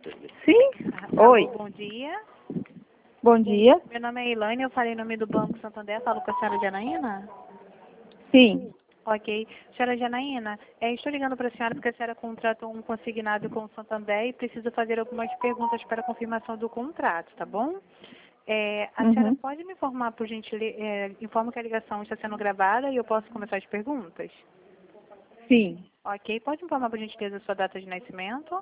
Sim? Alô, Oi. bom dia. Bom dia. Meu nome é Elaine, eu falei em nome do Banco Santander, falo com a senhora Janaína? Sim. Ok. Senhora Janaína, estou ligando para a senhora porque a senhora contratou um consignado com o Santander e preciso fazer algumas perguntas para confirmação do contrato, tá bom? A senhora pode me informar, por gentileza, informa que a ligação está sendo gravada e eu posso começar as perguntas? Sim. Ok. Pode me informar, por gentileza, a sua data de nascimento?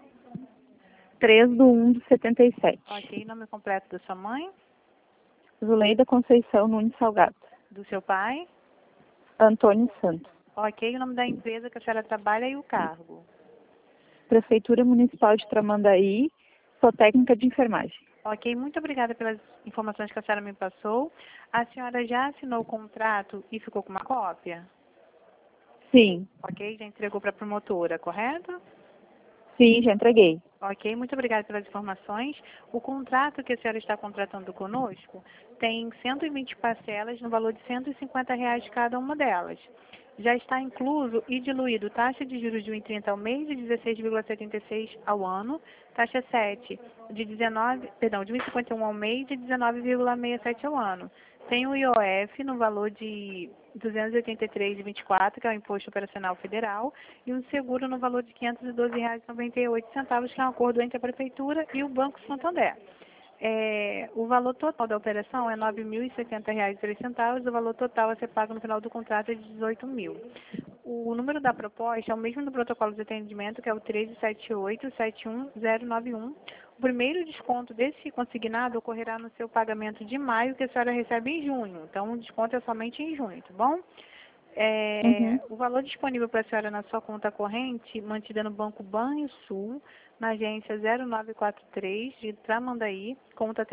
3/1/77. Ok. Nome completo da sua mãe? Zuleida Conceição Nunes Salgado. Do seu pai? Antônio Santos. Ok. O nome da empresa que a senhora trabalha e o cargo? Prefeitura Municipal de Tramandaí. Sou técnica de enfermagem. Ok. Muito obrigada pelas informações que a senhora me passou. A senhora já assinou o contrato e ficou com uma cópia? Sim. Ok. Já entregou para a promotora, correto? Sim, já entreguei. Ok, muito obrigada pelas informações. O contrato que a senhora está contratando conosco tem 120 parcelas no valor de R$ 150 cada uma delas. Já está incluso e diluído taxa de juros de 1,30 ao mês de 16,76 ao ano, taxa 7 de 1,51 ao mês de 19,67 ao ano. Tem o IOF no valor de R$ 283,24, que é o Imposto Operacional Federal, e um seguro no valor de R$ 512,98, que é um acordo entre a Prefeitura e o Banco Santander. O valor total da operação é R$ 9.070,03, o valor total a ser pago no final do contrato é de R$ 18.000. O número da proposta é o mesmo do protocolo de atendimento, que é o 1378-71091. O primeiro desconto desse consignado ocorrerá no seu pagamento de maio, que a senhora recebe em junho. Então, o desconto é somente em junho, tá bom? O valor disponível para a senhora na sua conta corrente, mantida no Banco Banrisul, na agência 0943 de Tramandaí, conta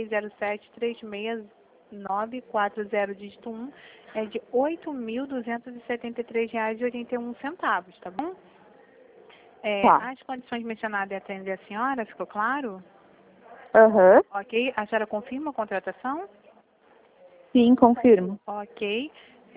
3307-36940, dígito 1, é de R$ 8.273,81, tá bom? Tá. As condições mencionadas em atender a senhora, ficou claro? Aham. Ok. A senhora confirma a contratação? Sim, confirmo. Ok.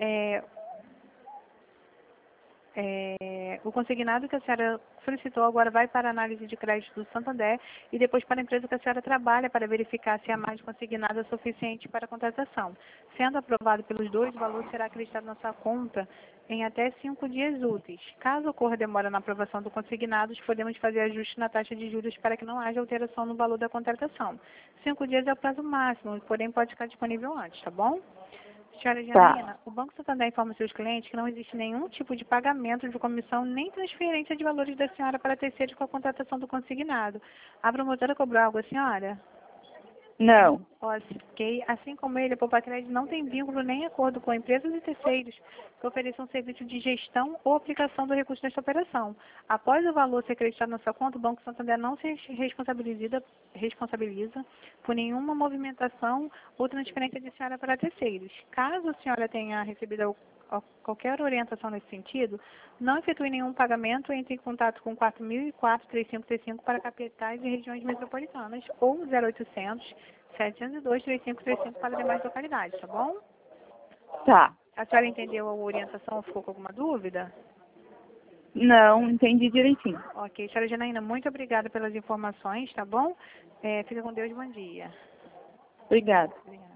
O consignado que a senhora solicitou agora vai para a análise de crédito do Santander e depois para a empresa que a senhora trabalha para verificar se a margem consignada é suficiente para a contratação. Sendo aprovado pelos dois, o valor será acreditado na sua conta em até 5 dias úteis. Caso ocorra demora na aprovação do consignado, podemos fazer ajuste na taxa de juros para que não haja alteração no valor da contratação. 5 dias é o prazo máximo, porém pode ficar disponível antes, tá bom? Senhora Janaína, o Banco Santander informa seus clientes que não existe nenhum tipo de pagamento de comissão nem transferência de valores da senhora para terceiros com a contratação do consignado. A promotora cobrou algo à senhora? Não. Ok. Assim como ele, a Poupa-Crédito não tem vínculo nem acordo com empresas e terceiros que ofereçam serviço de gestão ou aplicação do recurso desta operação. Após o valor ser acreditado na sua conta, o Banco Santander não se responsabiliza por nenhuma movimentação ou transferência de senhora para terceiros. Caso a senhora tenha recebido qualquer orientação nesse sentido, não efetue nenhum pagamento, entre em contato com 4004-3535 para capitais e regiões metropolitanas ou 0800 702-3535 para demais localidades, tá bom? Tá. A senhora entendeu a orientação ou ficou com alguma dúvida? Não, entendi direitinho. Ok, senhora Janaína, muito obrigada pelas informações, tá bom? Fica com Deus, bom dia. Obrigada. Obrigada.